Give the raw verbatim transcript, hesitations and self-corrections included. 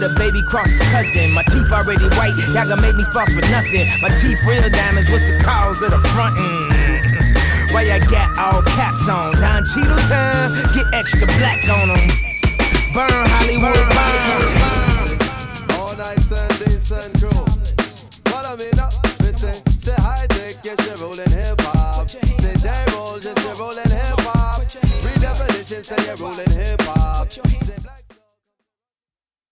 the baby cross's cousin. My teeth already white, y'all gonna make me floss for nothing. My teeth real diamonds, what's the cause of the frontin'? Why y'all got all caps on? Don Cheadle time, get extra black on them. Burn Hollywood, burn. All night Sunday, sun crew. Follow me now, listen. Say hi, take, yes, you're rolling hip hop. Say J roll, just you're rolling hip hop. Redefinition, say you're rolling hip hop.